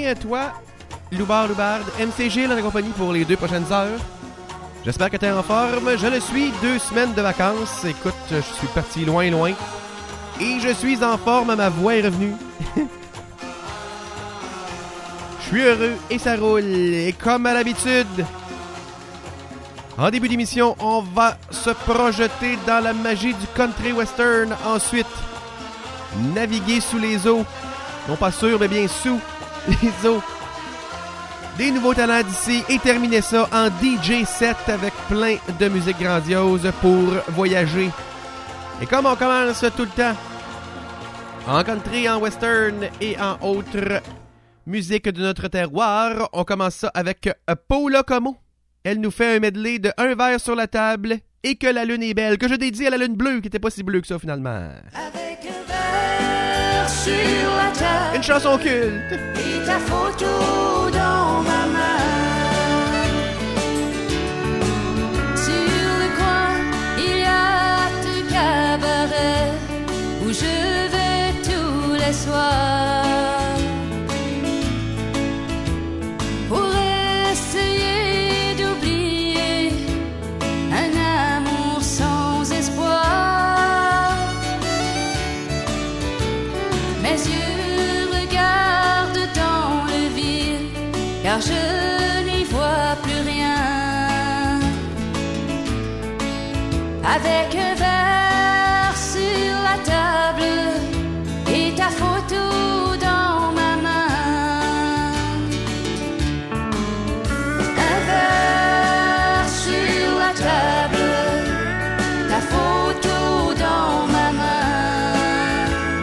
à toi, Loubard, MCG, la compagnie pour les 2 prochaines heures. J'espère que tu es en forme. Je le suis, 2 semaines de vacances. Écoute, je suis parti loin. Et je suis en forme, ma voix est revenue. Je suis heureux et ça roule. Et comme à l'habitude, en début d'émission, on va se projeter dans la magie du country western. Ensuite, naviguer sous les eaux. Non pas sur, mais bien sous les eaux. Des nouveaux talents d'ici et terminer ça en DJ set avec plein de musique grandiose pour voyager. Et comme on commence tout le temps en country, en western et en autres musiques de notre terroir, on commence ça avec Paula Como. Elle nous fait un medley de Un verre sur la table et Que la lune est belle, que je dédie à la lune bleue qui était pas si bleue que ça finalement. Avec un verre sur la table, une chanson culte et ta photo dans ma main. Sur le coin, il y a deux cabarets où je vais tous les soirs pour essayer d'oublier un amour sans espoir. Mes yeux regardent dans le vide, car je n'y vois plus rien. Avec un verre sur la table et ta photo dans ma main. Un verre sur la table, ta photo dans ma main.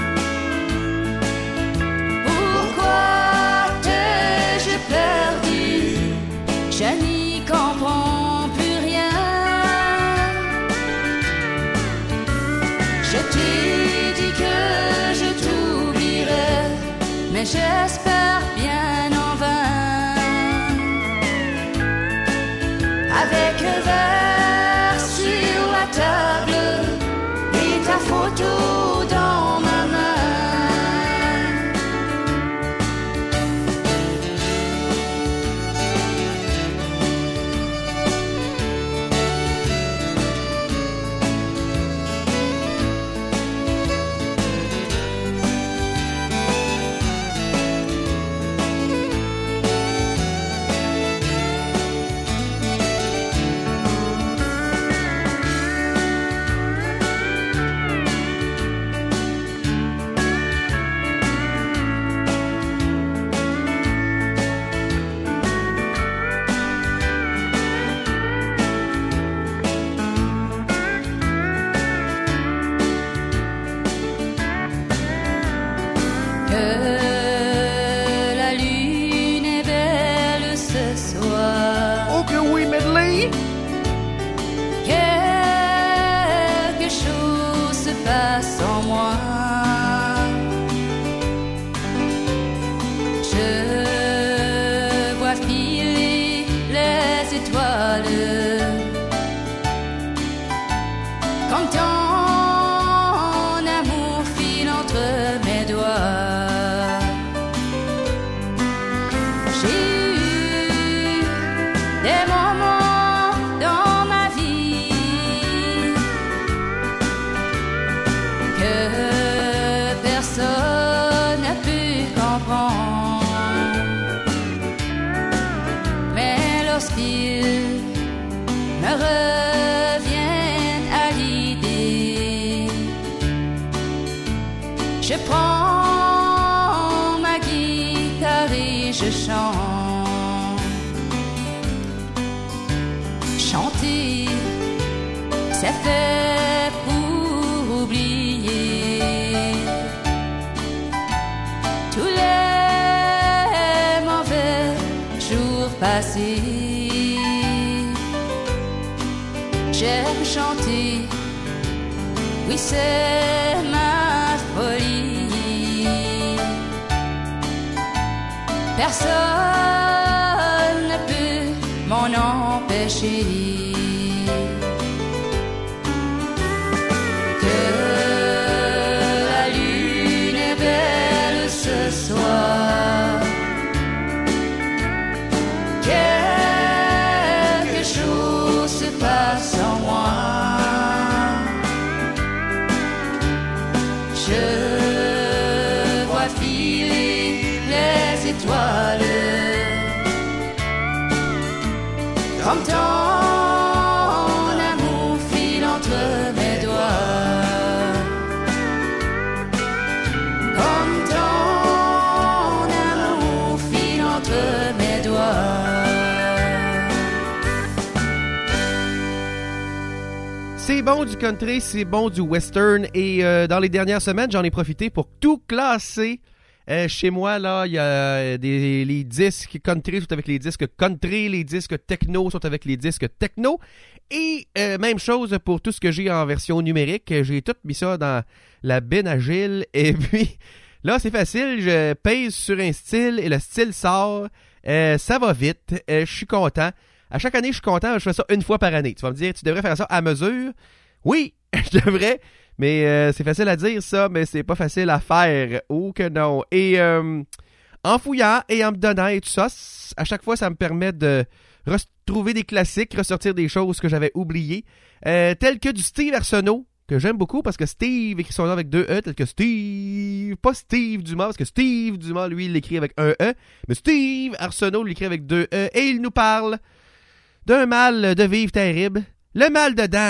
Pourquoi t'ai-je perdu? Je n'y comprends plus rien. Je t'ai dit que je t'oublierai, mais j'espère bien en vain. Avec un verre sur la table et ta photo dans ma main. Que la lune est belle ce soir. Oh que oui, medley! Quelque chose se passe en moi. Je vois filer les étoiles comme ton amour file entre mes doigts. J'ai eu des moments dans ma vie que personne n'a pu comprendre. Mais lorsqu'ils me reviennent à l'idée, je prends ma guitare et je chante. Chanter, c'est fait pour oublier tous les mauvais jours passés. J'aime chanter, oui c'est ma folie. Personne ne peut m'en empêcher. Que la lune est belle ce soir. bon du country, c'est bon du western. Et dans les dernières semaines, j'en ai profité pour tout classer. Chez moi, là, il y a les disques country sont avec les disques country, les disques techno sont avec les disques techno. Et même chose pour tout ce que j'ai en version numérique. J'ai tout mis ça dans la benne agile. Et puis, là, c'est facile. Je pèse sur un style et le style sort. Ça va vite. Je suis content. À chaque année, je suis content. Je fais ça une fois par année. Tu vas me dire, tu devrais faire ça à mesure. Oui, je devrais. Mais c'est facile à dire ça, mais c'est pas facile à faire. Oh que non. Et en fouillant et en me donnant et tout ça, à chaque fois, ça me permet de retrouver des classiques, ressortir des choses que j'avais oubliées. Telles que du Steve Arsenault, que j'aime beaucoup parce que Steve écrit son nom avec 2 E, tel que Steve, pas Steve Dumas, parce que Steve Dumas, lui, il l'écrit avec un E, mais Steve Arsenault l'écrit avec 2 E, et il nous parle d'un mal de vivre terrible, le mal de dents.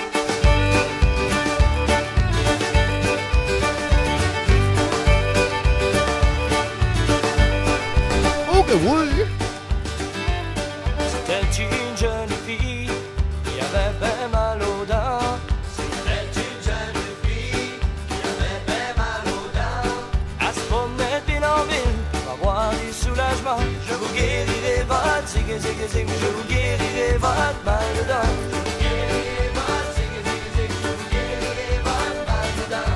Oh que oui! C'était une jeune fille qui avait bien mal aux dents. C'était une jeune fille qui avait bien mal aux dents. Elle se promenait de ville en ville pour avoir du soulagement. Je vous guérirai votre zig zig zig, je vous guérirai votre mal de dents. Je vous guérirai votre zig zig zig, je vous guérirai votre mal de dents.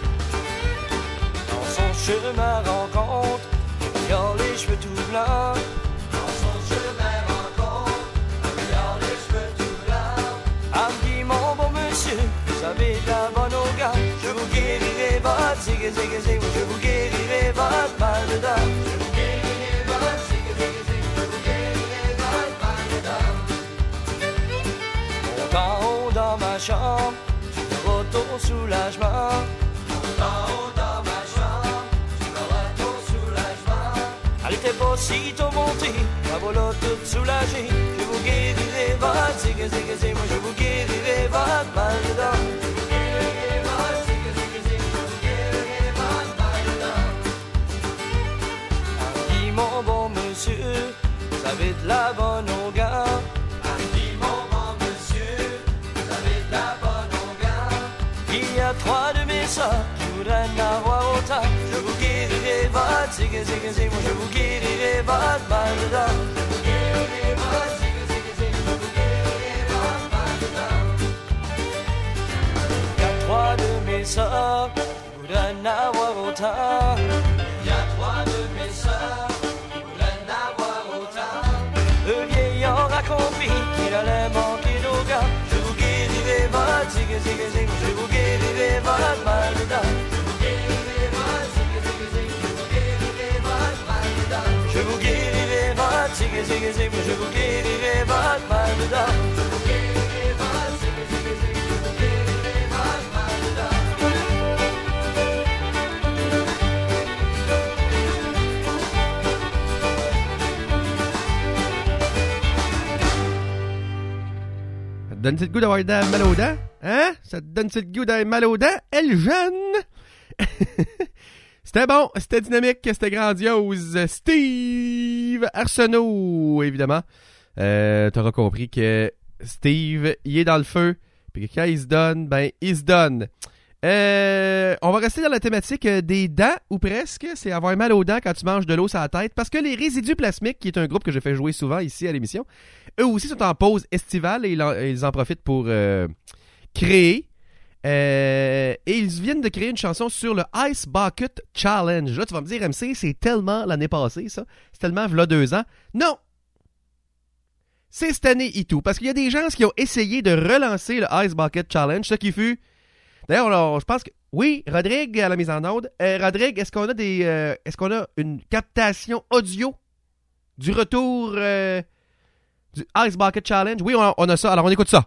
Dans son chemin rencontre, il a les cheveux tout blancs. Dans son chemin rencontre, il a les cheveux tout blancs. Elle me dit mon bon monsieur, vous avez de la bonne au gars. Je vous guérirai votre zig zig zig, je vous guérirai votre mal de dents. Je vous guérirai votre zig zig zig, je vous guérirai votre mal de dents. Monte en haut dans ma chambre, tu verras ton soulagement. Monte en haut dans ma chambre, tu verras ton soulagement. Elle était pas si tôt montée, la voilà toute soulagée. Je vous guérirai votre zig zig zig, moi je vous guérirai votre mal de dents. Je vous guérirai votre zig zig zig, je vous guérirai votre mal de dents. Elle dit mon bon monsieur, vous avez de la bonne au gars. Elle dit mon bon monsieur, vous avez de la bonne au gars. Il y a 3 de mes sœurs qui voudraient n'avoir autant. Je vous guérirai votre zig zig zig, moi je vous guérirai votre mal de dents. Je vous guérirai votre zig zig zig, je vous guérirai votre mal de dents. Il y a 3 de mes sœurs qui voudraient n'avoir autant. Il y a 3 de mes sœurs qui voudraient n'avoir autant. Le vieillard a compris qu'il allait manquer d'eau. Je vous guérirai votre zig zig zig, je vous guérirai votre mal de dents. Je vous guérirai votre zig zig zig, je vous guérirai votre mal de dents. Je vous guérirai votre zig zig zig, je vous guérirai votre mal de dents. Ça te donne-tu le goût d'avoir des mal aux dents? Hein? Ça te donne-tu le goût d'avoir mal aux dents? Elle jeune! C'était bon, c'était dynamique, c'était grandiose. Steve Arsenault, évidemment. T'auras compris que Steve, il est dans le feu. Puis que quand il se donne, ben, il se donne. On va rester dans la thématique des dents, ou presque. C'est avoir mal aux dents quand tu manges de l'eau sur la tête. Parce que les Résidus Plasmiques, qui est un groupe que je fais jouer souvent ici à l'émission, eux aussi sont en pause estivale et ils en profitent pour créer. Et ils viennent de créer une chanson sur le Ice Bucket Challenge. Là, tu vas me dire, MC, c'est tellement l'année passée, ça. C'est tellement v'là 2 ans. Non! C'est cette année et tout. Parce qu'il y a des gens qui ont essayé de relancer le Ice Bucket Challenge, ce qui fut... D'ailleurs, je pense que... Oui, Rodrigue à la mise en onde. Rodrigue, est-ce qu'on a est-ce qu'on a une captation audio du retour du Ice Bucket Challenge? Oui, on a ça. Alors, on écoute ça.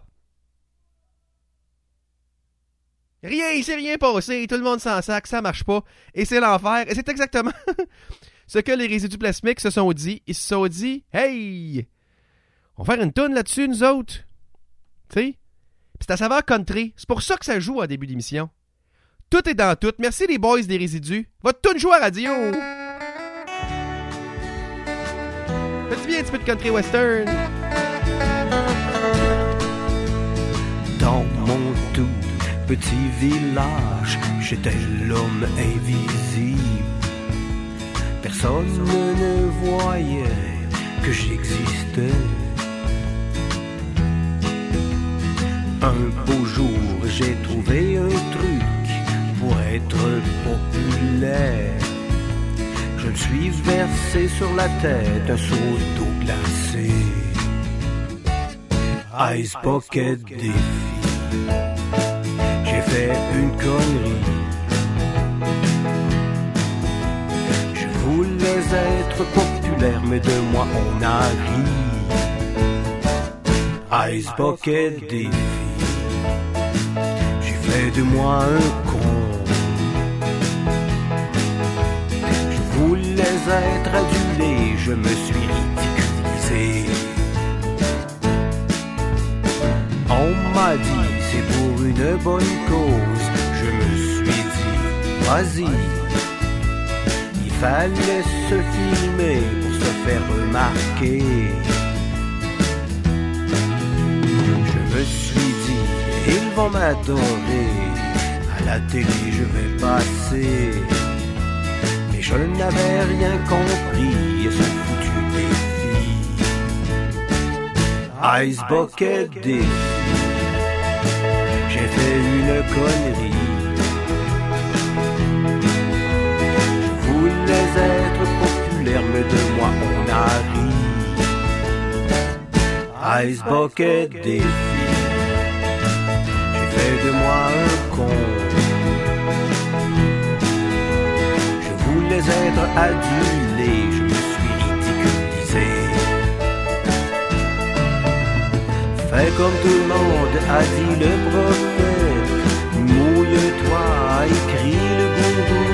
Rien, il s'est rien passé, tout le monde s'en sac, ça marche pas, et c'est l'enfer, et c'est exactement ce que les Résidus Plasmiques se sont dit. Ils se sont dit, hey, on va faire une toune là-dessus, nous autres. Tu sais? C'est à saveur country, c'est pour ça que ça joue en début d'émission. Tout est dans tout. Merci les boys des Résidus. Votre toune joue à radio. Faites-tu bien un petit peu de country western? Don't mon tout petit village, j'étais l'homme invisible. Personne ne voyait que j'existais. Un beau jour, j'ai trouvé un truc pour être populaire. Je me suis versé sur la tête un seau d'eau glacée. Ice Bucket Défi. J'ai fait une connerie. Je voulais être populaire, mais de moi on a ri. Ice Bucket Défi. J'ai fait de moi un con. Je voulais être adulé, je me suis ridiculisé. On m'a dit c'est pour une bonne cause. Je me suis dit vas-y. Il fallait se filmer pour se faire remarquer. Je me suis dit ils vont m'adorer. À la télé je vais passer. Mais je n'avais rien compris à ce foutu défi. Ice Bucket Défi. J'ai fait une connerie. Je voulais être populaire, mais de moi on a ri. Ice Bucket Défi. J'ai fait de moi un con. Je voulais être adulé, je me suis ridiculisé. Fais comme tout le monde a dit le prophète. Mouille-toi, écrit le gourou.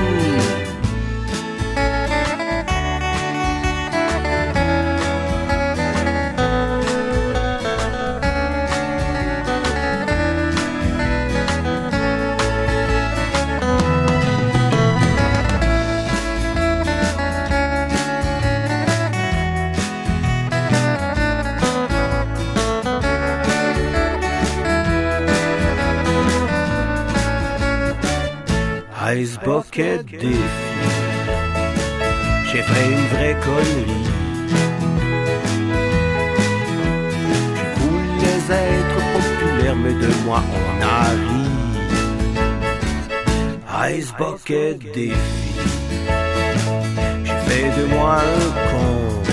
Ice Bucket Défi. J'ai fait une vraie connerie. Je voulais être populaire, mais de moi on a ri. Ice Bucket Défi. J'ai fait de moi un con.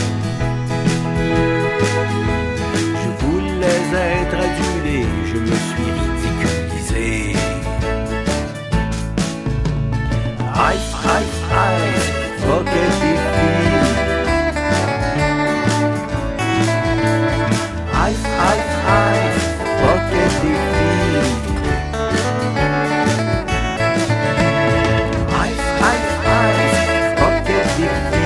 Je voulais être adulé, je me suis ridiculisé. Ice, ice, bucket défi. Ice, ice, bucket défi. Ice, bucket défi.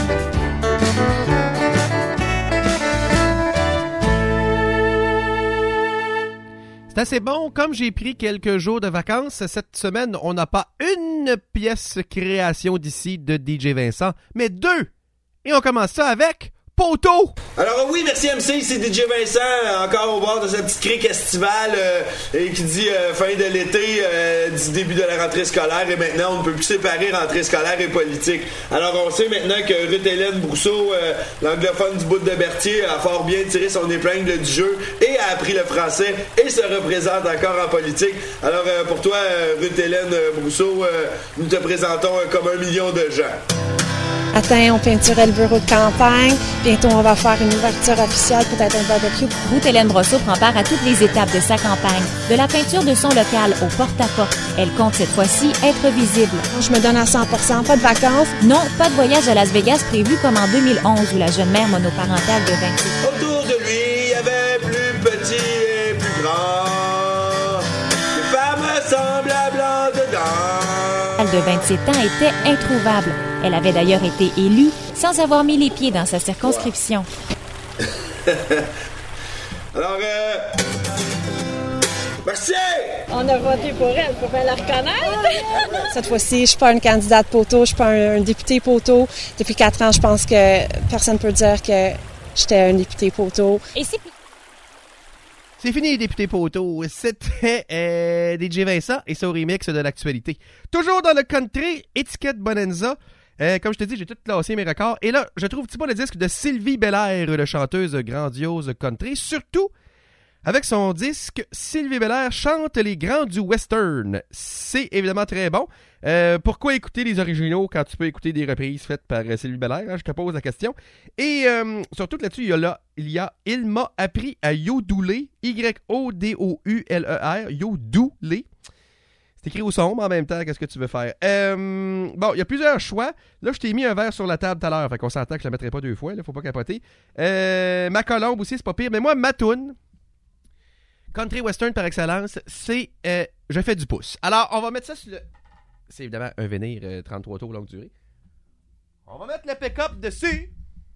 C'est assez bon. Comme j'ai pris quelques jours de vacances, cette semaine, on n'a pas une pièce création d'ici de DJ Vincent, mais deux. Et on commence ça avec Poteau. Alors oui, merci MC, c'est DJ Vincent, encore au bord de sa petite crique estivale et qui dit fin de l'été, du début de la rentrée scolaire, et maintenant on ne peut plus séparer rentrée scolaire et politique. Alors on sait maintenant que Ruth-Hélène Brousseau, l'anglophone du bout de Berthier, a fort bien tiré son épingle du jeu et a appris le français et se représente encore en politique. Alors pour toi, Ruth-Hélène Brousseau, nous te présentons comme 1 million de gens. Atteint, on peinturait le bureau de campagne. Bientôt, on va faire une ouverture officielle, peut-être un barbecue. Ruth-Hélène Brousseau prend part à toutes les étapes de sa campagne. De la peinture de son local au porte-à-porte. Elle compte cette fois-ci être visible. Je me donne à 100%, pas de vacances. Non, pas de voyage à Las Vegas prévu comme en 2011 où la jeune mère monoparentale de 28. Autour de lui, il y avait plus petit et plus grand. Les femmes semblables en dedans. Elle de 27 ans était introuvable. Elle avait d'ailleurs été élue sans avoir mis les pieds dans sa circonscription. Alors, merci! On a voté pour elle, pour bien la reconnaître. Cette fois-ci, je suis pas une candidate poteau, je suis pas un député poteau. Depuis 4 ans, je pense que personne peut dire que j'étais un député poteau. Et si C'est fini, député Poteau. C'était DJ Vincent et son remix de l'actualité. Toujours dans le country, étiquette Bonanza. Comme je te dis, j'ai tout classé mes records. Et là, je trouve pas le disque de Sylvie Belair, la chanteuse grandiose country. Surtout, avec son disque, Sylvie Belair chante les grands du western. C'est évidemment très bon. Pourquoi écouter les originaux quand tu peux écouter des reprises faites par Sylvie Belair? Hein, je te pose la question. Et surtout là-dessus, il m'a appris à yodeler. Y-O-D-O-U-L-E-R. Yodeler. C'est écrit au sombre en même temps. Qu'est-ce que tu veux faire? Bon, il y a plusieurs choix. Là, je t'ai mis un verre sur la table tout à l'heure. Fait qu'on s'entend que je la mettrai pas deux fois. Là, faut pas capoter. Ma colombe aussi, c'est pas pire. Mais moi, ma toune, country western par excellence, c'est Je fais du pouce. Alors, on va mettre ça sur le... C'est évidemment un Vénir 33 tours longue durée. On va mettre le pick-up dessus.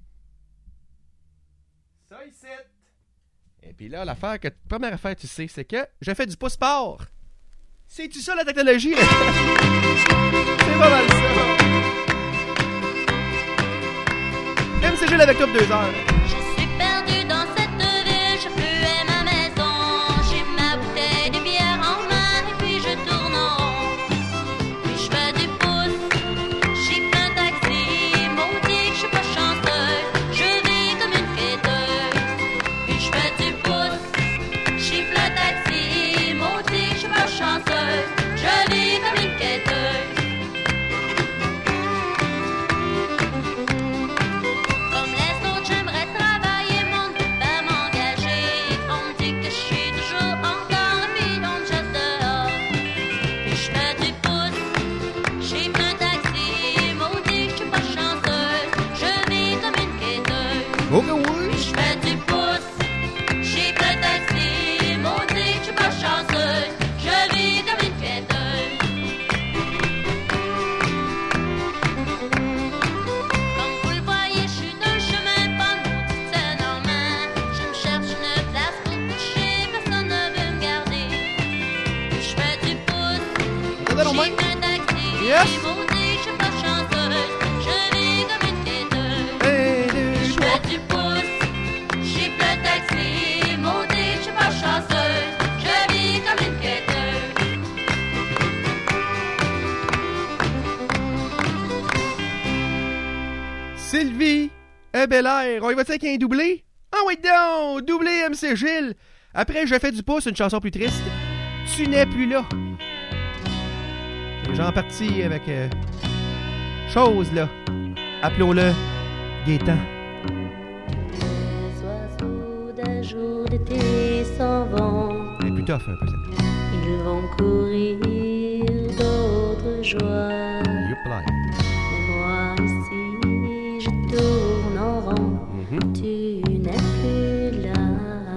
Ça ici. Et puis là, première affaire, tu sais, c'est que je fais du pouce sport. C'est-tu ça la technologie? C'est pas mal ça. MCG avec top 2 heures. Je suis perdue dans cette ville, je plus ma maison. J'ai ma bouteille de bière en main et puis je tourne en rond. Puis je fais du pouce, j'ai plein de taxis. Maudit que je suis pas chanceuse, je vis comme une quêteuse. Puis je fais du pouce, j'ai plein de taxis. Maudit que je suis pas chanceuse, je vis comme une quêteuse. Ok, oui. Je fais du pouce, j'ai plein de taxis. Maudit que je suis pas chanceuse, je vis comme une quêteuse. Comme vous le voyez, je suis dans le chemin, pas maudite scène en main. Je me cherche une place pour coucher, personne ne veut me garder. Je fais du pouce, j'ai plein de taxis. Yes. Maudit que je suis pas chanceuse, je vis comme une quêteuse. Je fais du pouce, j'ai plein de taxis. Maudit que je suis pas chanceuse, je vis comme une quêteuse. Sylvie Belair. On y va-tu avec un doublé? Ah oui donc! Doublé MC Gilles. Après, je fais du pouce, une chanson plus triste. Tu n'es plus là. J'en parti avec... chose, là. Appelons-le Gaétan. Les oiseaux d'un jour d'été s'en vont. Elle est plus tough un peu, cette. Ils vont courir d'autres joies. Youpla. Mais moi ici, je tourne en rond. Tu n'es plus là.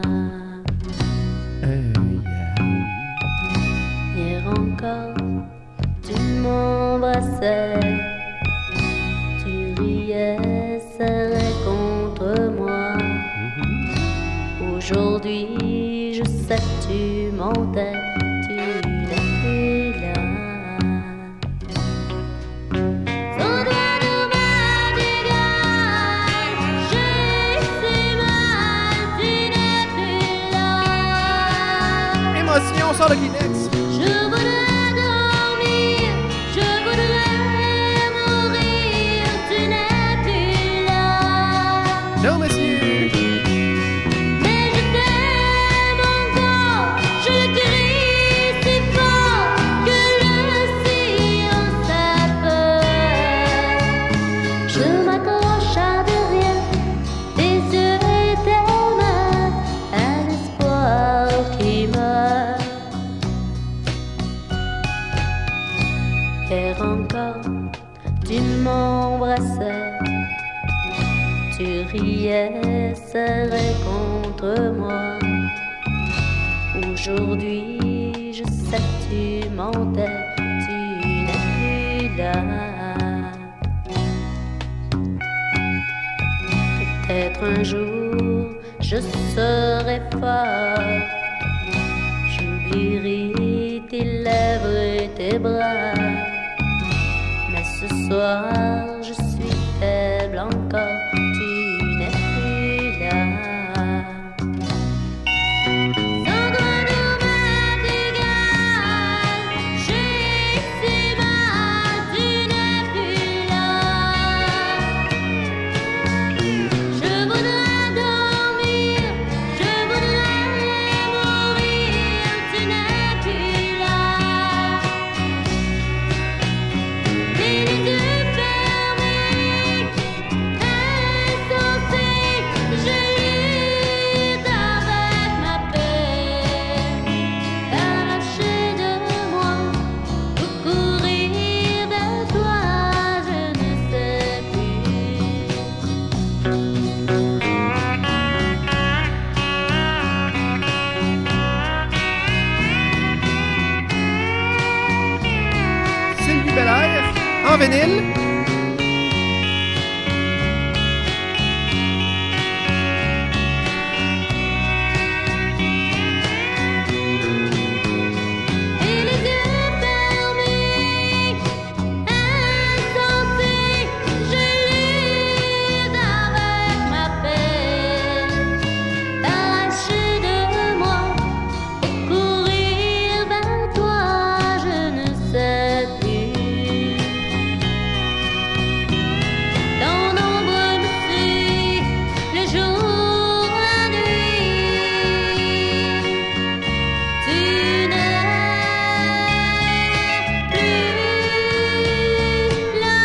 Hier encore, tu m'embrassais. Tu riais, serrais contre moi. Aujourd'hui, je sais que tu mentais. Tu n'es plus là. Sans toi nous mal du gars, j'ai si mal, tu n'es plus là. Émotion, sort le Kleenex. Je voudrais dormir, je voudrais mourir, tu n'es plus là. Non, monsieur. Mais je t'aime encore, je crie si fort que le silence a peur. Je m'accroche à de rien, tes yeux et tes mains, un espoir qui meurt. Hier encore, tu m'embrassais, tu riais, serré contre moi. Aujourd'hui, je sais que tu mentais, tu n'es plus là. Peut-être un jour, je serai fort, j'oublierai tes lèvres et tes bras. Mais ce soir, je suis faible encore, tu n'es plus là. en vinyle. Et les yeux fermés, insensés, je lis avec ma peine, arraché de moi, courir vers toi, je ne sais plus. Dans l'ombre me suit le jour, la nuit. Tu n'es plus là.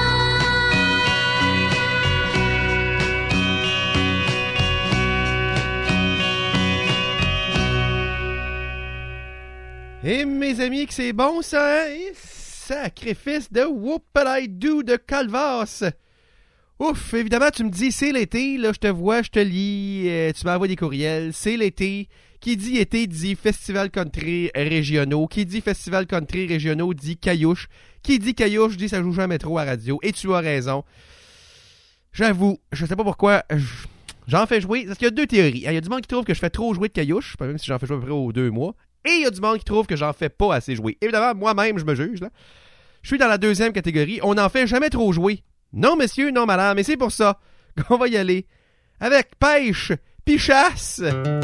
Et mes amis, que c'est bon ça, hein? Et sacrifice de Whoop-a-Doo de Calvas. Ouf, évidemment, tu me dis, c'est l'été, là, je te vois, je te lis, tu m'envoies des courriels, c'est l'été. Qui dit été dit festival country régionaux. Qui dit festival country régionaux dit caillouche. Qui dit caillouche dit ça joue jamais trop à radio. Et tu as raison. J'avoue, je sais pas pourquoi j'en fais jouer. Parce qu'il y a deux théories. Il y a du monde qui trouve que je fais trop jouer de caillouche, même si j'en fais jouer à peu près aux 2 mois. Et il y a du monde qui trouve que j'en fais pas assez jouer. Évidemment, moi-même, je me juge, là. Je suis dans la deuxième catégorie. On n'en fait jamais trop jouer. Non, monsieur, non, madame. Et c'est pour ça qu'on va y aller avec pêche pis chasse.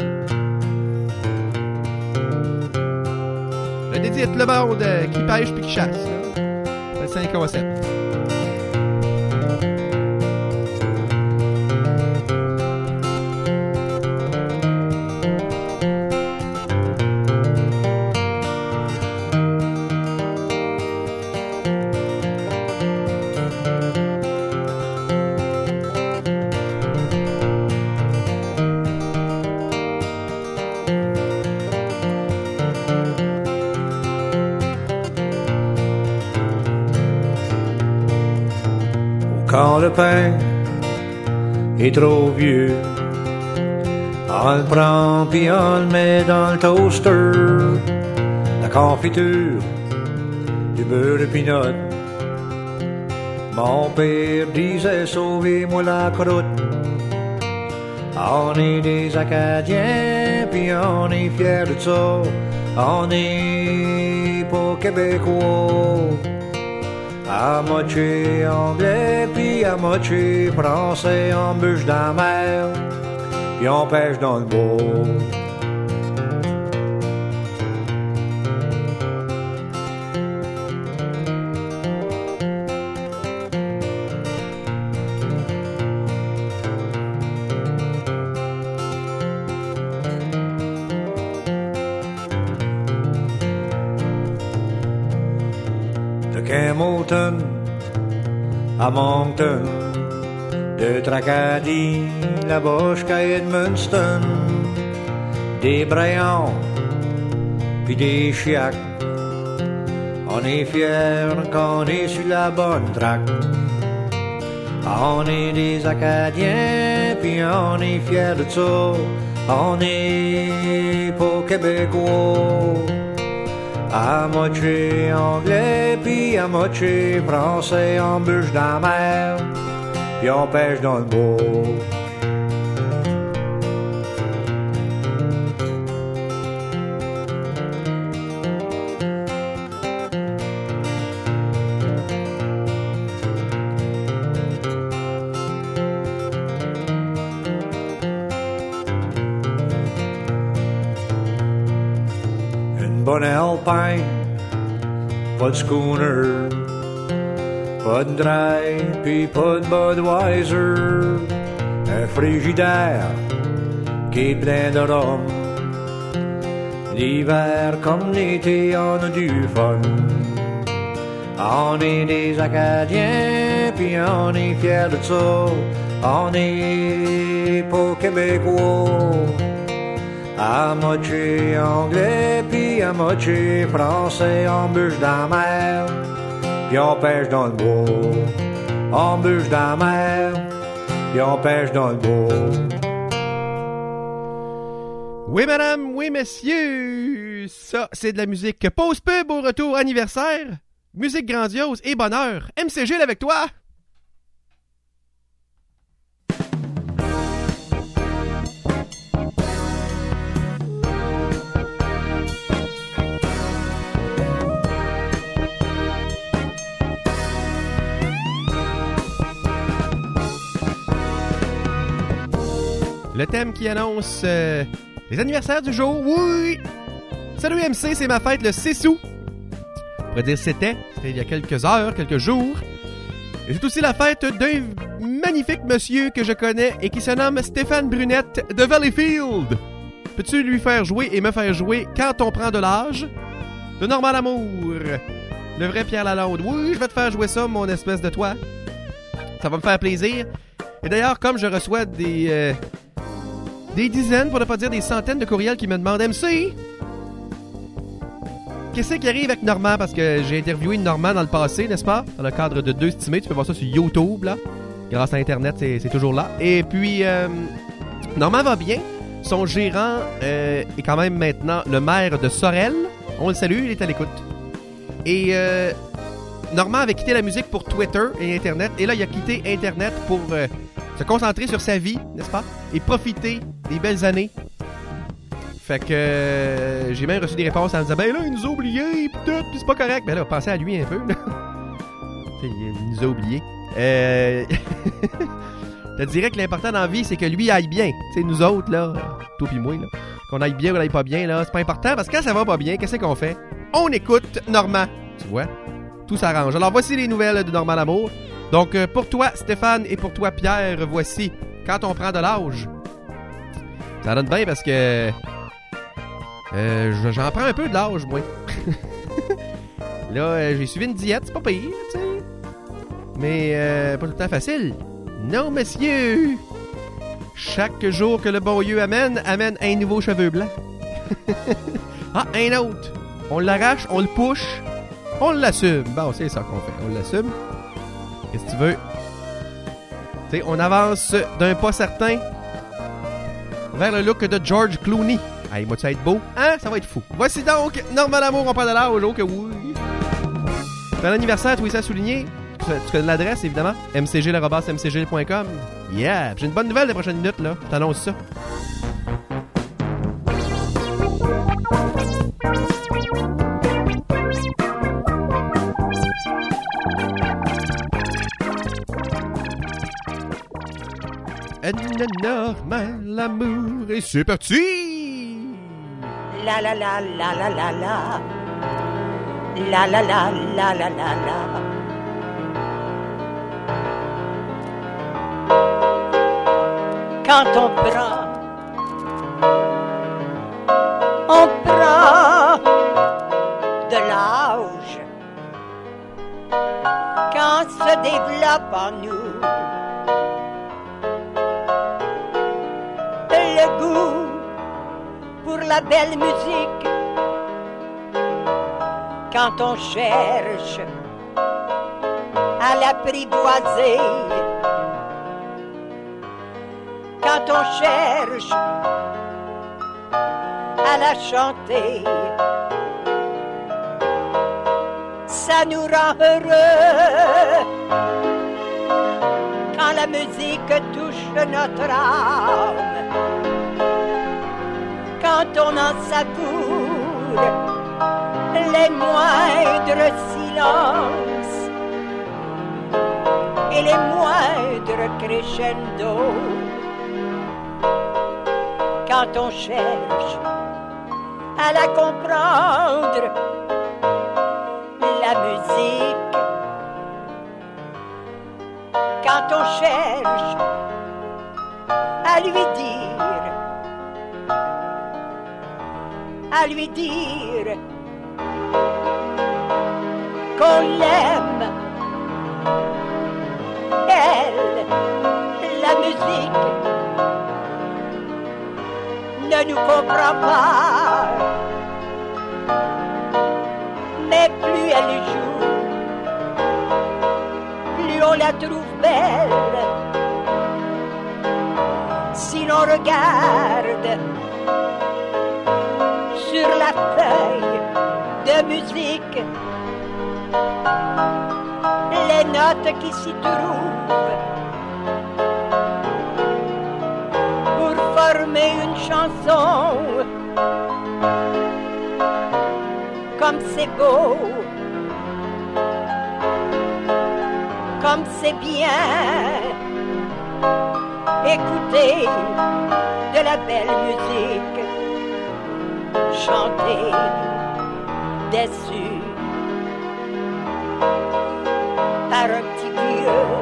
Je dédie le monde qui pêche pis qui chasse. là. C'est un concept. Quand le pain est trop vieux, on le prend puis on le met dans le toaster. La confiture, du beurre de pinot. Mon père disait sauvez-moi la croûte. On est des Acadiens puis on est fiers de ça. On est pas Québécois. À moitié anglais, puis à moitié français, on bûche dans la mer, puis on pêche dans le bois. Hamilton à Moncton, de Tracadie, la Boche à Edmundston, des Brayons, puis des Chiacs. On est fiers qu'on est sur la bonne traque. On est des Acadiens, puis on est fiers de ça. On est pas Québécois. À moitié anglais, puis à moitié français, on bûche dans la mer, puis on pêche dans le bois. Bonne Alpine, pas de schooner, pas de dry, pis pas de Budweiser, un frigidaire qui est plein de rhum. L'hiver comme l'été, on a du fun. On est des Acadiens, pis on est fiers de ça. On est pas Québécois. À moitié anglais, puis à moitié français, on bûche dans la mer, puis on pêche dans le bois. On bûche dans la mer, puis on pêche dans le bois. Oui, madame, oui, messieurs, ça, c'est de la musique. Pause pub au retour anniversaire. musique grandiose et bonheur. MC Gilles avec toi! Le thème qui annonce les anniversaires du jour. Oui! Salut MC, c'est ma fête le 6 août. On pourrait dire c'était il y a quelques heures, quelques jours. Et c'est aussi la fête d'un magnifique monsieur que je connais et qui se nomme Stéphane Brunette de Valleyfield. Peux-tu lui faire jouer et me faire jouer Quand on prend de l'âge de Normand Lamour? Le vrai Pierre Lalonde. Oui, je vais te faire jouer ça, mon espèce de toi. Ça va me faire plaisir. Et d'ailleurs, comme je reçois des dizaines, pour ne pas dire des centaines de courriels qui me demandent « MC, qu'est-ce qui arrive avec Normand? » Parce que j'ai interviewé Normand dans le passé, n'est-ce pas? Dans le cadre de Deux Stimés. Tu peux voir ça sur YouTube, là. Grâce à Internet, c'est toujours là. Et puis, Normand va bien. Son gérant est quand même maintenant le maire de Sorel. On le salue, il est à l'écoute. Et Normand avait quitté la musique pour Twitter et Internet. Et là, il a quitté Internet pour se concentrer sur sa vie, n'est-ce pas? Et profiter des belles années. Fait que j'ai même reçu des réponses en me disant « Ben là, il nous a oubliés, pis tout, pis c'est pas correct. » Ben là, pensez à lui un peu, là. Il nous a oubliés. Je te dirais que l'important dans la vie, c'est que lui aille bien. Tu sais, nous autres, là, toi pis moi, là, qu'on aille bien ou qu'on aille pas bien, là, c'est pas important, parce que quand ça va pas bien, qu'est-ce qu'on fait? On écoute Normand. Tu vois? Tout s'arrange. Alors, voici les nouvelles de Normand Lamour. Donc, pour toi, Stéphane, et pour toi, Pierre, voici Quand on prend de l'âge. Ça donne bien parce que j'en prends un peu de l'âge, moi. Là, j'ai suivi une diète, c'est pas pire, tu sais. Mais pas tout le temps facile. Non, monsieur. Chaque jour que le bon Dieu amène un nouveau cheveu blanc. Ah, un autre. On l'arrache, on le push, on l'assume. Bon, c'est ça qu'on fait, on l'assume. Qu'est-ce que tu veux? Tu sais, on avance d'un pas certain vers le look de George Clooney. Hey, va-tu être beau? Hein? Ça va être fou. Voici donc Normand Lamour, on prend de l'âge, oh que oui. C'est un anniversaire, tu veux ça souligner? Tu connais l'adresse, évidemment? mcgil.com. Yeah! J'ai une bonne nouvelle les prochaines minutes, là. Je t'annonce ça. Normand Lamour, et c'est parti! La la la la la la la. La la la la la la la. Quand on prend de l'âge. Quand se développe en nous le goût pour la belle musique, quand on cherche à l'apprivoiser, quand on cherche à la chanter, ça nous rend heureux. Quand la musique touche notre âme, quand on en savoure les moindres silences et les moindres crescendo, quand on cherche à la comprendre, la musique, quand on cherche à lui dire qu'on l'aime, elle, la musique, ne nous comprend pas, mais plus elle joue, plus on la trouve belle. Si l'on regarde sur la feuille de musique les notes qui s'y trouvent pour former une chanson. Comme c'est beau, comme c'est bien, écouter de la belle musique, chanter déçu par un petit vieux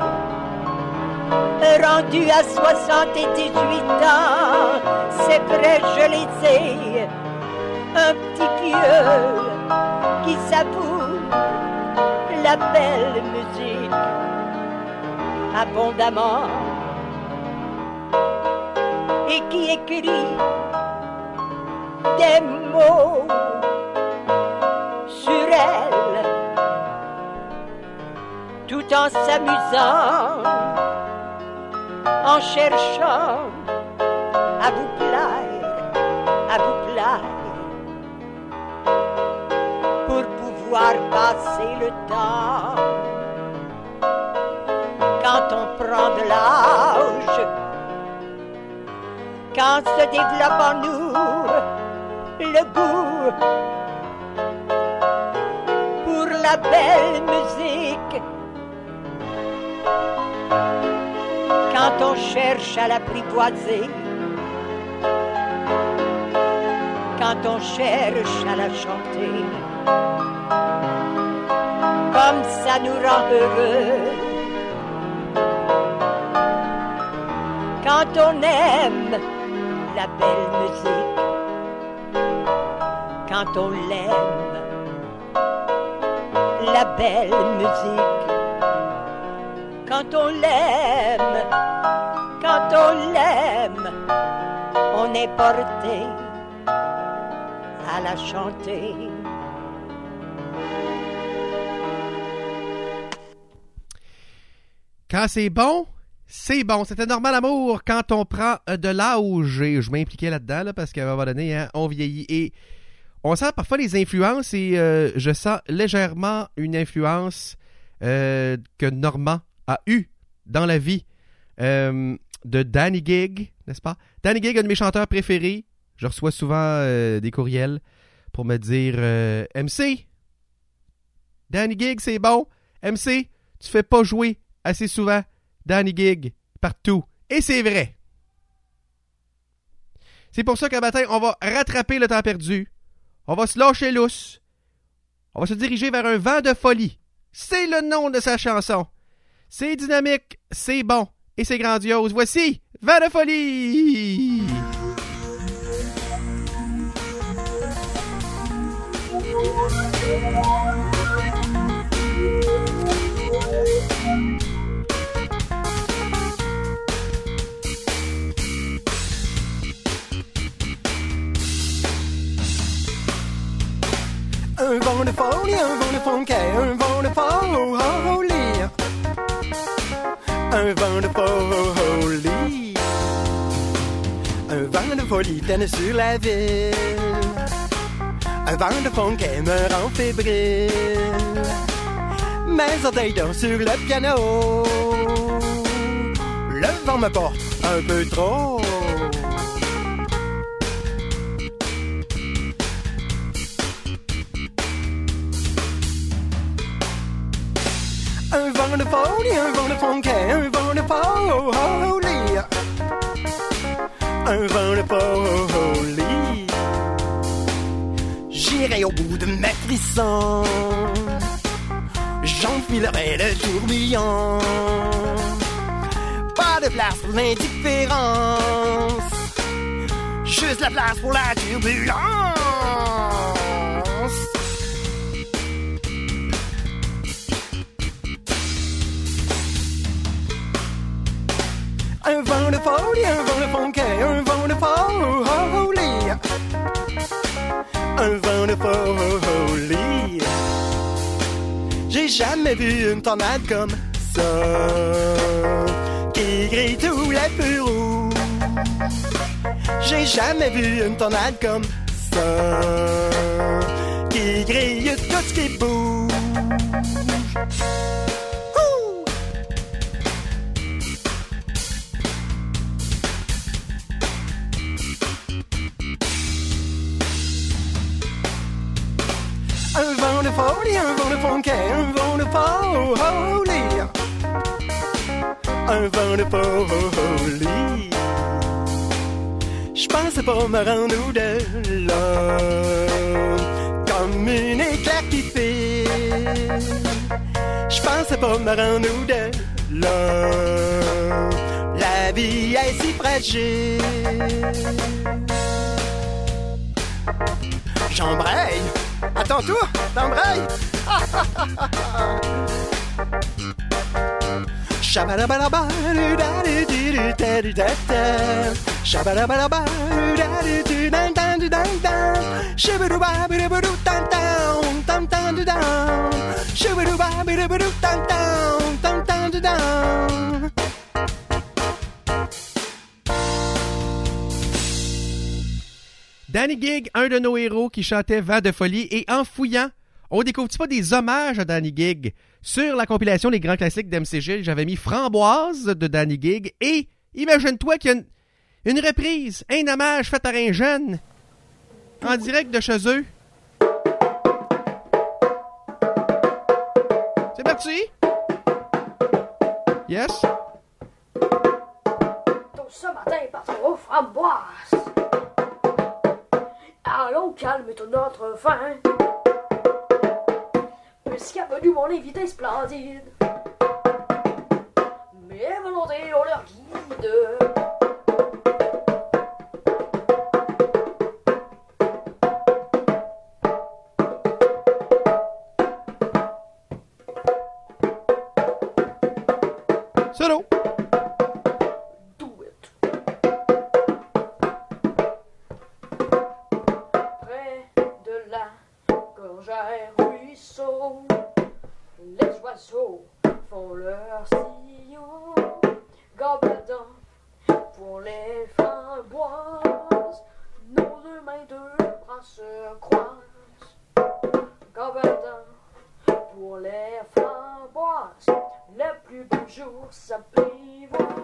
rendu à 78 ans. C'est vrai, je l'ai dit, un petit vieux qui savoure la belle musique abondamment et qui écrit des mots sur elle tout en s'amusant, en cherchant à vous plaire, à vous plaire, pour pouvoir passer le temps. Quand on prend de l'âge, quand se développe en nous le goût pour la belle musique, quand on cherche à l'apprivoiser, quand on cherche à la chanter, comme ça nous rend heureux. Quand on aime la belle musique, quand on l'aime, la belle musique, quand on l'aime, quand on l'aime, on est porté à la chanter. Quand c'est bon, c'est bon. C'était Normand Lamour quand on prend de l'âge. Et je m'impliquais là-dedans là, parce qu'à un moment donné, hein, on vieillit. Et on sent parfois les influences et je sens légèrement une influence que Normand a eue dans la vie de Danny Gig, n'est-ce pas? Danny Gig, un de mes chanteurs préférés. Je reçois souvent des courriels pour me dire MC, Danny Gig, c'est bon. MC, tu fais pas jouer assez souvent Danny Gig partout. Et c'est vrai. C'est pour ça qu'un matin, on va rattraper le temps perdu. On va se lâcher lousse. On va se diriger vers un vent de folie. C'est le nom de sa chanson. C'est dynamique, c'est bon et c'est grandiose. Voici Vent de folie! Un vent de folie, un vent de funky, un vent de folie. Un vent de folie. Un vent de folie plane sur la ville. Un vent de funky me rend fébrile. Mes orteils dansent sur le piano. Le vent me porte un peu trop. Un vent de folie, un vent de funky, un vent de folie. Un vent de folie. J'irai au bout de mes frissons. J'enfilerai le tourbillon. Pas de place pour l'indifférence. Juste la place pour la turbulence. Un vent de folie, un vent de funky, un vent de folie. Un vent de folie. J'ai jamais vu une tornade comme ça, qui grille tous les feux rouges. J'ai jamais vu une tornade comme ça, qui grille tout ce qui bouge. funky, un vent de folie. Un vent de folie. J'pensais pas me rendre au-delà. Comme une éclair qui file. J'pensais pas me rendre au-delà. La vie est si fragile. J'embraye. Attends-toi, t'embraye. Shabalabalaba, Shabalabalaba, Danny Gig, un de nos héros qui chantait Vent de folie, et en fouillant, on découvre pas des hommages à Danny Gig. Sur la compilation des grands classiques d'MCG, j'avais mis Framboise de Danny Gig, et imagine-toi qu'il y a une reprise, un hommage fait par un jeune, en direct de chez eux. C'est parti? Yes? Tôt ce matin, partons aux framboises. Allons, calme ton notre faim. Puisqu'à venu mon invité splendide. Mes volontés ont leur guide. Solo! Ruisseau, les oiseaux font leur sillon, gobelins pour les framboises, nos deux mains, deux bras se croisent, gobelins pour les framboises, le plus beau jour s'apprivoise.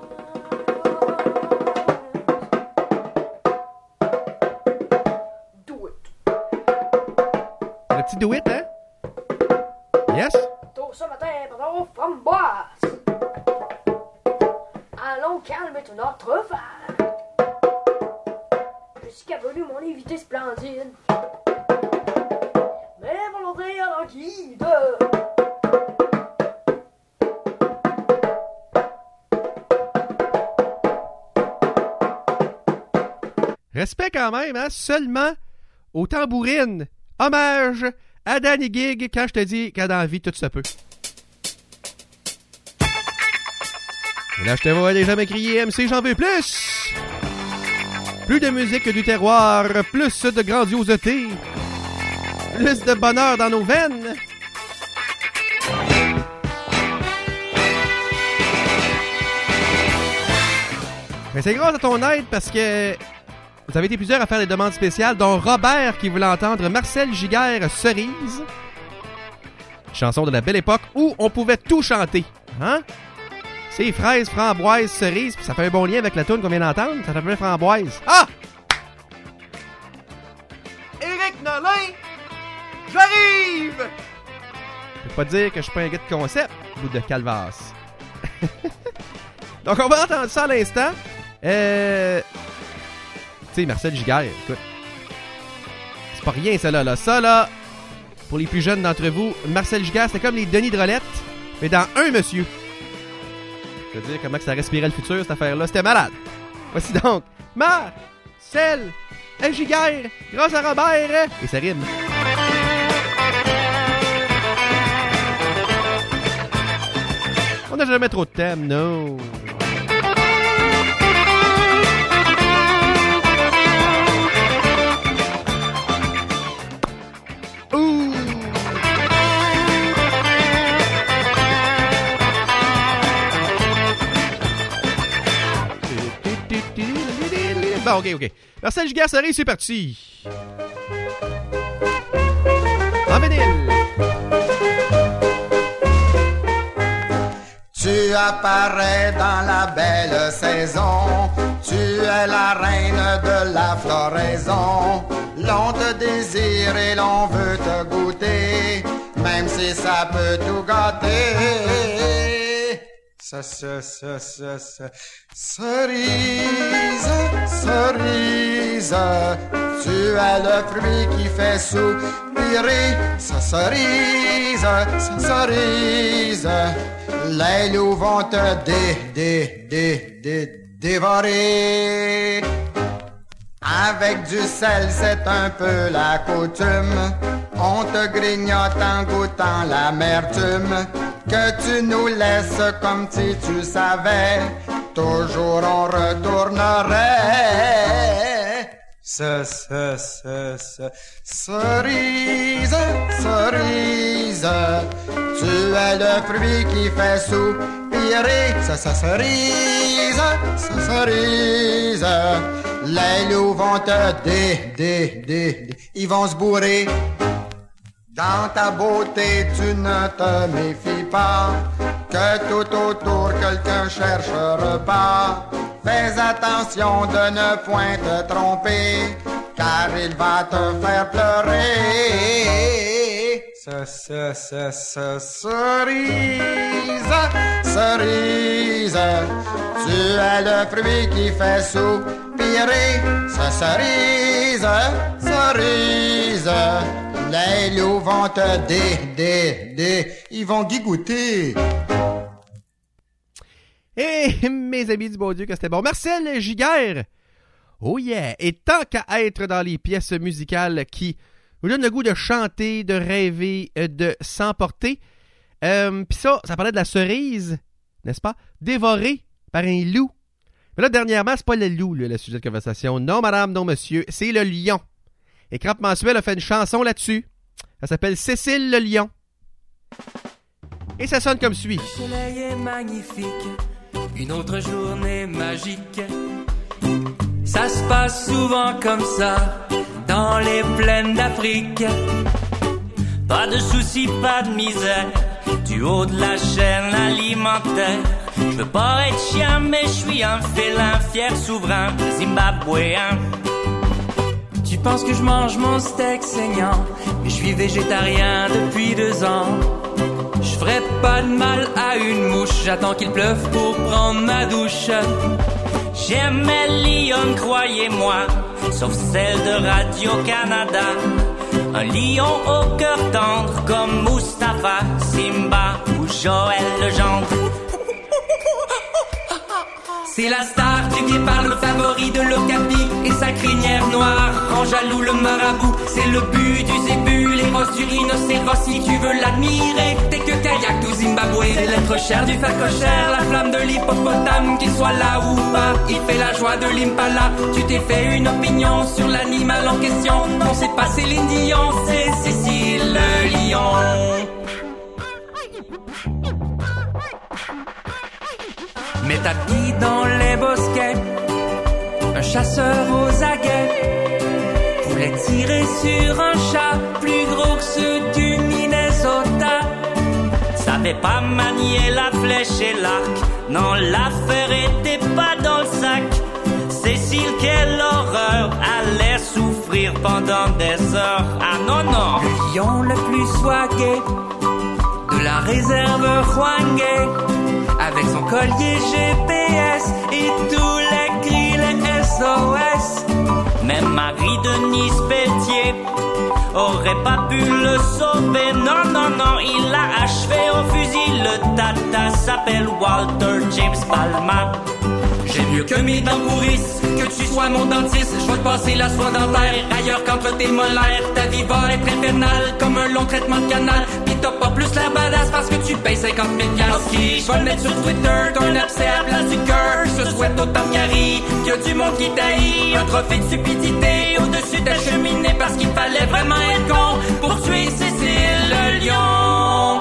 Le petit do it, hein? Yes? Tôt ce matin, pardon, framboise. Allons calmer tout notre faim. Puisqu'à venu mon invité splendide. Mes volontés à leur guide. Respect quand même, hein? Seulement aux tambourines. Hommage à Danny Gig quand je te dis qu'à dans la vie, tout se peut. Et là, je te vois déjà m'écrier MC, j'en veux plus! Plus de musique que du terroir, plus de grandiosité, plus de bonheur dans nos veines. Mais c'est grâce à ton aide parce que vous avez été plusieurs à faire des demandes spéciales, dont Robert qui voulait entendre Marcel Giguère, Cerise. Chanson de la belle époque où on pouvait tout chanter. Hein? C'est fraises, framboises, cerises, puis ça fait un bon lien avec la toune qu'on vient d'entendre. Ça s'appelle Framboise. Ah! Éric Nolin! J'arrive! Je peux pas dire que je suis pas un gars de concept, bout de calvasse. Donc on va entendre ça à l'instant. Tu sais, Marcel Giguère, écoute. C'est pas rien, ça là. Ça là, pour les plus jeunes d'entre vous, Marcel Giguère, c'était comme les Denis de Rolette, mais dans un monsieur. Je veux dire comment que ça respirait le futur, cette affaire-là. C'était malade. Voici donc Marcel Giguère, grâce à Robert. Et ça rime. On n'a jamais trop de thèmes, non. Ouh! Bon, ok. Marcel Giguère, ça arrive, c'est parti. En vinyle. Tu apparais dans la belle saison, tu es la reine de la floraison. L'on te désire et l'on veut te goûter, même si ça peut tout gâter. Cerise, cerise, tu es le fruit qui fait soupirer. Cerise, cerise, les loups vont te dévorer. Avec du sel, c'est un peu la coutume. On te grignote en goûtant l'amertume. Que tu nous laisses comme si tu savais. Toujours on retournerait. Cerise, cerise, tu es le fruit qui fait soupirer. Cerise, cerise, les loups vont te ils vont se bourrer. Dans ta beauté, tu ne te méfies pas, que tout autour quelqu'un cherche repas. Fais attention de ne point te tromper, car il va te faire pleurer. Cerise, cerise, tu es le fruit qui fait soupirer. Cerise, cerise, les loups vont te ils vont gigouter. Et mes amis du bon Dieu que c'était bon. Marcel Giguère. Oh yeah. Et tant qu'à être dans les pièces musicales qui vous donnent le goût de chanter, de rêver, de s'emporter. Puis ça parlait de la cerise, n'est-ce pas? Dévorée par un loup. Mais là, dernièrement, c'est pas le loup, là, le sujet de conversation. Non, madame, non, monsieur. C'est le lion. Et Crampe Mensuelle a fait une chanson là-dessus. Ça s'appelle Cécile le lion. Et ça sonne comme suit. Le soleil est magnifique, une autre journée magique. Ça se passe souvent comme ça, dans les plaines d'Afrique. Pas de soucis, pas de misère, du haut de la chaîne alimentaire. Je veux pas être chien, mais je suis un félin fier souverain zimbabwéen. Tu penses que je mange mon steak saignant, mais je suis végétarien depuis 2 ans. Je ferai pas de mal à une mouche, j'attends qu'il pleuve pour prendre ma douche. J'aime mes lions, croyez-moi, sauf celle de Radio-Canada. Un lion au cœur tendre comme Mustapha, Simba ou Joël Legendre. C'est la star du guépard, le favori de l'Okapi et sa crinière noire rend jaloux le marabout. C'est le but du zébu, les roses du rhinocéros. Si tu veux l'admirer, t'es que kayak ou Zimbabwe. C'est l'être cher du phacochère, la flamme de l'hippopotame. Qu'il soit là ou pas, il fait la joie de l'impala. Tu t'es fait une opinion sur l'animal en question. Non, c'est pas Céline Dion, c'est Cécile le lion. Mets ta bille dans les bosquets, un chasseur aux aguets voulait tirer sur un chat plus gros que ceux du Minnesota. Savait pas manier la flèche et l'arc, non, l'affaire était pas dans le sac. Cécile, quelle horreur, allait souffrir pendant des heures. Ah non, non. Le lion le plus swagué de la réserve Hwangé, avec son collier GPS et tous les cris, les SOS. Même Marie-Denise Pelletier aurait pas pu le sauver. Non, non, non, il l'a achevé au fusil. Le tata s'appelle Walter James Palma. J'aime mieux que mes dents pourrissent, que tu sois mon dentiste. Je vais te passer la soie dentaire ailleurs qu'entre tes molaires. Ta vie va être infernale comme un long traitement de canal. Pis t'as pas plus l'air badass parce que tu payes 50 000 $. Ok, je vais le mettre sur Twitter, ton abcès à place du cœur. Je souhaite autant de Gary que du monde qui t'haït. Un trophée de stupidité au-dessus de ta cheminée parce qu'il fallait vraiment être con pour tuer Cécile le lion.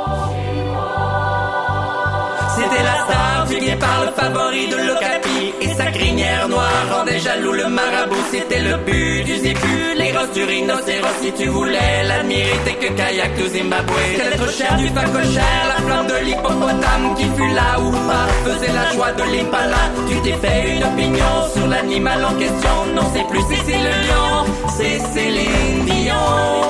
C'était la star du guépard, le favori de l'Okapi et sa crinière noire rendait jaloux le marabout. C'était le but du zébu, les roses du rhinocéros. Si tu voulais l'admirer, t'es que kayak du Zimbabwe. C'était trop cher du facochère, la flamme de l'hippopotame qui fut là ou pas faisait la joie de l'impala. Tu t'es fait une opinion sur l'animal en question. Non, c'est plus si c'est le lion, c'est Céline Dion.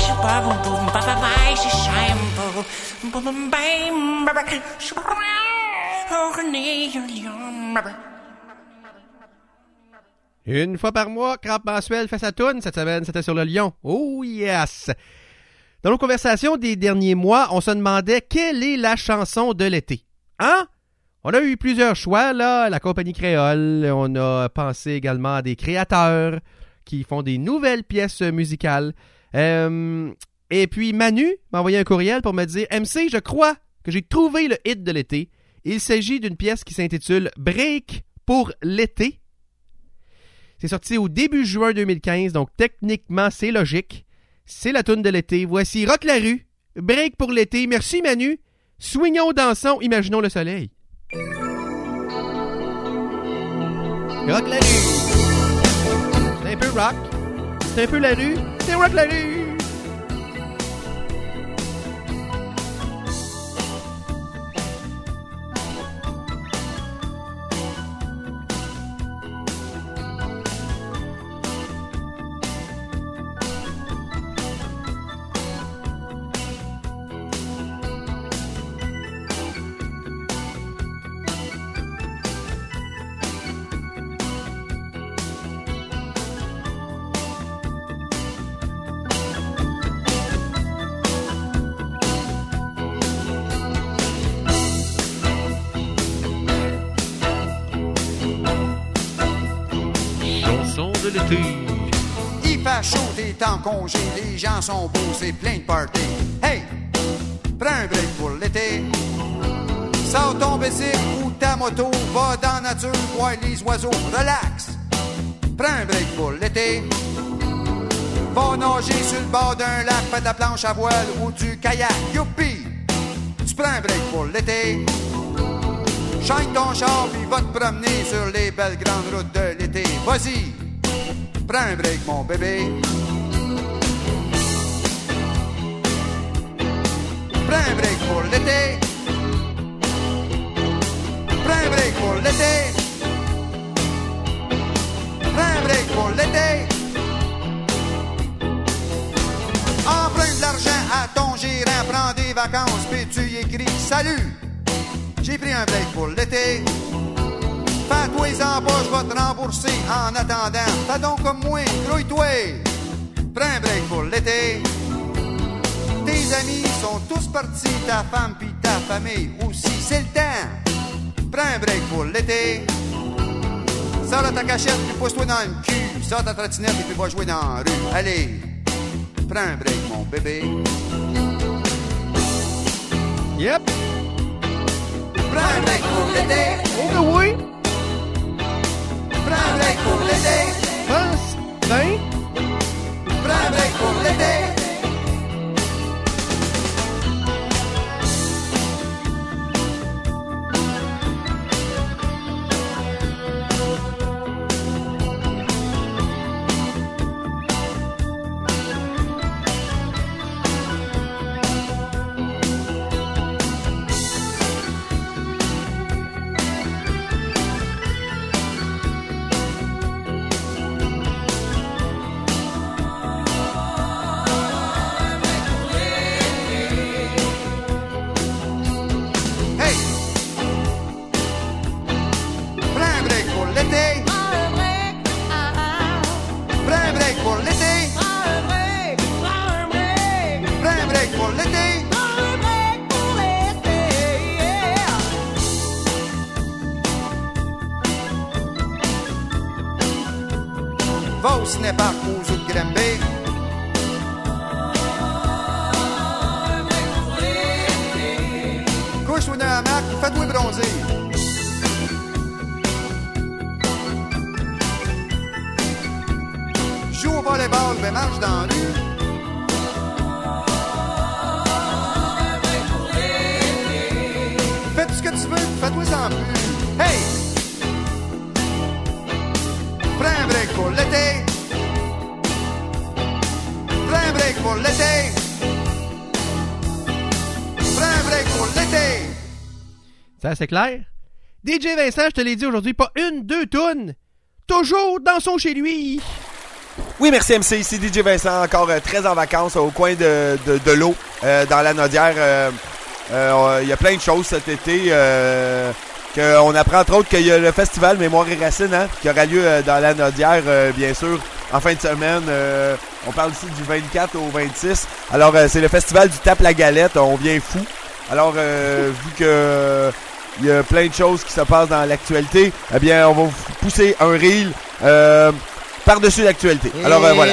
Une fois par mois, Crampe Mensuel fait sa toune. Cette semaine, c'était sur le lion. Oh yes! Dans nos conversations des derniers mois, on se demandait quelle est la chanson de l'été. Hein? On a eu plusieurs choix, là. La compagnie créole. On a pensé également à des créateurs qui font des nouvelles pièces musicales. Et puis Manu m'a envoyé un courriel pour me dire « MC, je crois que j'ai trouvé le hit de l'été. Il s'agit d'une pièce qui s'intitule « Break pour l'été ». C'est sorti au début juin 2015, donc techniquement, c'est logique. C'est la toune de l'été. Voici Rock la rue, Break pour l'été. Merci Manu. Swingons, dansons, imaginons le soleil. Rock la rue. C'est un peu rock. C'est un peu la rue. C'est Rock la rue. Il fait chaud, t'es en congé, les gens sont beaux, c'est plein de party. Hey, prends un break pour l'été. Sors ton bicycle ou ta moto, va dans la nature, voir les oiseaux, relax. Prends un break pour l'été. Va nager sur le bord d'un lac, fais de la planche à voile ou du kayak, youpi. Tu prends un break pour l'été. Shine ton char puis va te promener sur les belles grandes routes de l'été. Vas-y. Prends un break, mon bébé. Prends un break pour l'été. Prends un break pour l'été. Prends un break pour l'été. Emprunte de l'argent à ton gérant, prends des vacances, puis tu y écris « Salut, j'ai pris un break pour l'été. » Fais-toi-en pas, je vais te rembourser en attendant. Fais donc comme moi, grouille-toi. Prends un break pour l'été. Tes amis sont tous partis, ta femme pis ta famille aussi. C'est le temps. Prends un break pour l'été. Sors de ta cachette puis pousse-toi dans le cul. Sors ta trottinette et puis va jouer dans la rue. Allez, prends un break, mon bébé. Yep. Prends un break pour l'été. Oh oui. Prends un break pour l'été. Pense, ben. Prends un break pour l'été. Va au cinéparc aux œufs de Granby. Couche-toi dans la hamac, fais-toi bronzer. Joue au volleyball, mais marche dans la rue. Fais tout ce que tu veux, fais-toi sans plus. Hey! Ça, c'est clair? DJ Vincent, je te l'ai dit aujourd'hui, pas une, deux tounes. Toujours dans son chez lui. Oui, merci MC. Ici DJ Vincent, encore très en vacances au coin de l'eau, dans la Nodière. Il y a plein de choses cet été. On apprend entre autres qu'il y a le festival Mémoire et Racines, hein, qui aura lieu dans la Nodière, bien sûr, en fin de semaine. On parle ici du 24 au 26. Alors, c'est le festival du Tape la Galette. On vient fou. Alors, vu que il y a plein de choses qui se passent dans l'actualité, eh bien, on va vous pousser un reel par-dessus l'actualité. Alors, voilà.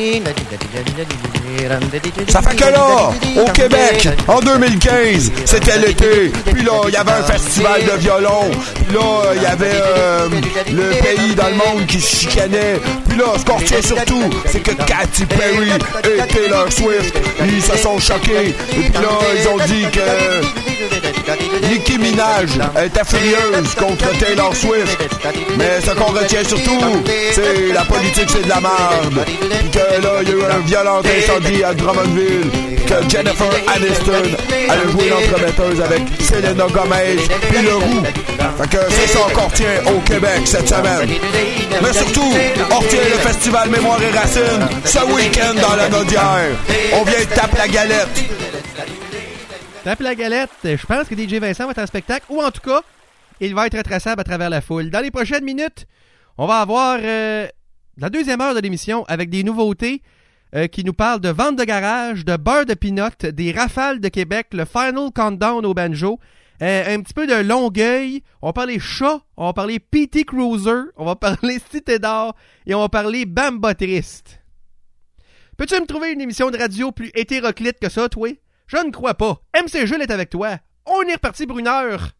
Ça fait que là, au Québec, en 2015, c'était l'été. Puis là, il y avait un festival de violon. Puis là, il y avait le pays dans le monde qui se chicanait. Puis là, ce qu'on retient surtout, c'est que Katy Perry et Taylor Swift, ils se sont choqués. Et puis là, ils ont dit que Nicki Minaj était furieuse contre Taylor Swift. Mais ce qu'on retient surtout, c'est la politique, c'est de la merde. Puis que là, il y a eu un violent incendie à Drummondville. Que Jennifer Aniston, elle a joué l'entremetteuse avec Selena Gomez puis Le Roux. Fait que c'est ça qu'on retient au Québec cette semaine. Mais surtout, on retient le festival Mémoire et Racines ce week-end dans la Nodière. On vient de taper la galette. Tape la galette, je pense que DJ Vincent va être en spectacle, ou en tout cas, il va être retraçable à travers la foule. Dans les prochaines minutes, on va avoir la deuxième heure de l'émission avec des nouveautés qui nous parlent de vente de garage, de beurre de pinot, des rafales de Québec, le Final Countdown au banjo, un petit peu de Longueuil, on va parler chat, on va parler PT Cruiser, on va parler Cité d'Or et on va parler Bamba Triste. Peux-tu me trouver une émission de radio plus hétéroclite que ça, toi? Je ne crois pas. MC Jules est avec toi. On est reparti pour une heure.